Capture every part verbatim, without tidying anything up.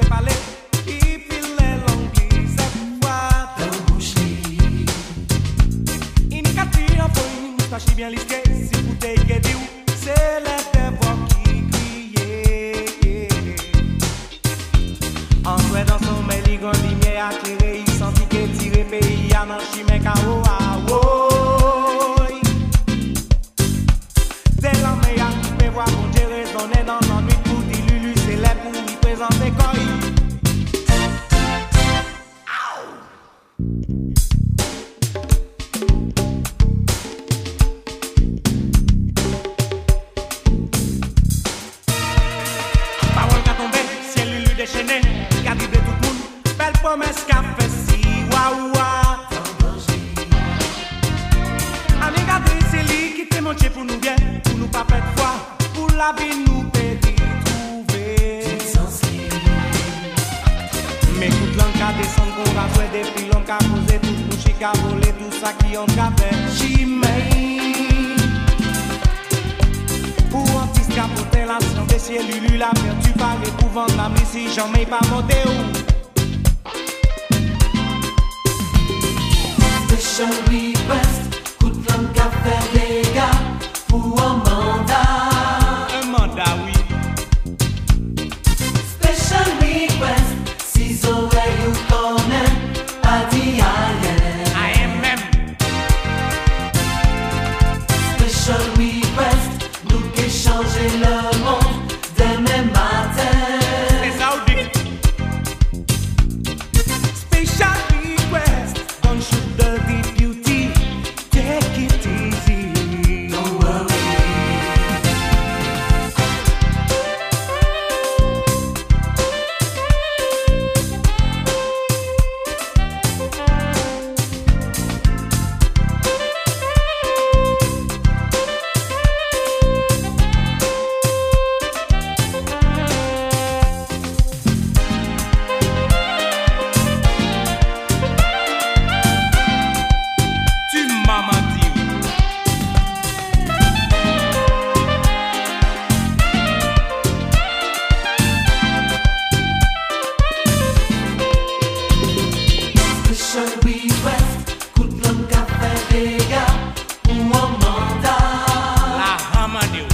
parler, il file l'anglais cette fois. Dans bouche li. Il qu'a tiré un peu une moustache bien lissée. Si vous t'ayez dit où, c'est les voix qui criaient. En souhait dans son mail, il grande lumière éclairée. Il sentit que tirer pays à nan chimé kao à woy. C'est la meilleure qui peut voir mon Dieu résonner dans l'ennui pour dire Lulu, c'est là pour lui présenter quoi. Parole qu'a tombé, ciel Lulu déchaîné, qui a vibré tout le monde. Belle promesse qu'a fait si waouh waouh. Ami gardé, c'est lui qui t'est monté pour nous bien, pour nous pas perdre foi, pour la vie nous périr trouver. Mais toute l'an qu'a descendre qu'on va jouer des filles, l'on qu'a posé tout bouche, qu'a volé tout ça qui on qu'a fait. Chimay. Pour un petit capoter la science des ciels, Lulu la vertu paraît pour vendre la mise si jamais pas monté où. Special request, coup de flamme qu'a fait les gars pour un mandat. Un mandat, oui. Special request, si oreilles you connaissent, pas dit ailleurs. I am même. Special request, nous qui changer le monde demain matin. C'est ça ou dit. Special request, don't shoot the deep beauty, take it easy. Don't worry. Tu m'as menti. Special request, coup de flamme qu'a fait les gars pour un mandat. La hamadi.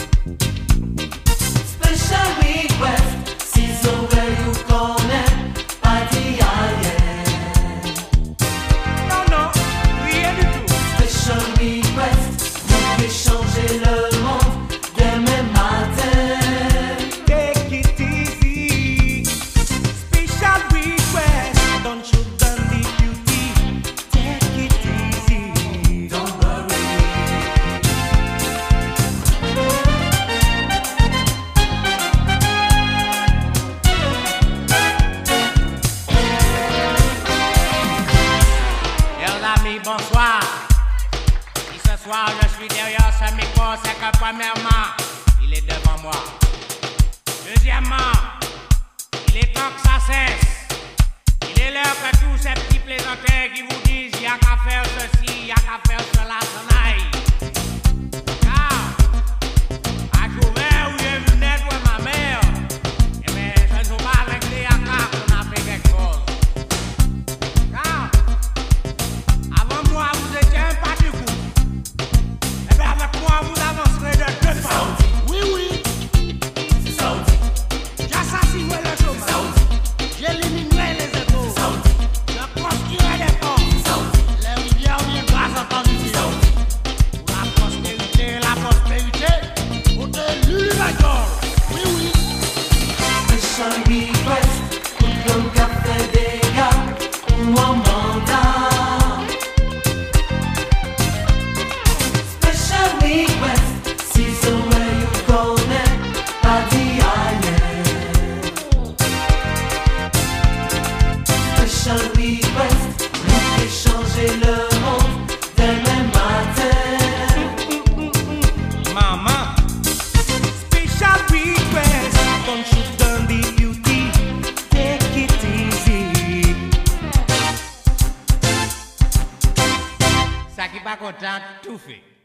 Special request, si oreilles you connaissent, pas dit ailleurs. Non, non, rien du tout. Special request, nous qui changer le monde demain matin. Take it easy. Special request, don't shoot the deep beauty, take it easy. Don't worry. Chers amis, bonsoir. Et ce soir, je suis derrière ce micro, c'est que premièrement, il est devant moi. Deuxièmement, il est temps que ça cesse. Il est l'heure que tous ces petits plaisantaires qui vous disent il y a qu'à faire ceci, il y a qu'à faire cela, s'en aille. Car, à Jouvert où j'ai vu naître ma mère, eh bien, ce ne sont pas avec les accords qu'on a fait quelque chose. Car, avant moi, vous étiez un pas du coup. Et bien, avec moi, vous avancerez de deux pas. Oui, oui. C'est Saoudi. J'assassinerai le chômage. J'éliminerai les échos. Je construirai des ponts. Les rivières viendront s'entendre ici. Pour la prospérité et la prospérité, pour de Lulu Major. Oui, oui. Special request, coup de flamme qu'a fait des gars pour un mandat. Special request, si oreilles you connaissent, pas dit ailleurs. Special request, nous qui changer le monde demain matin. Mama, special request, don't shoot the deep beauty, take it easy. Ça qui pas content, tout fait.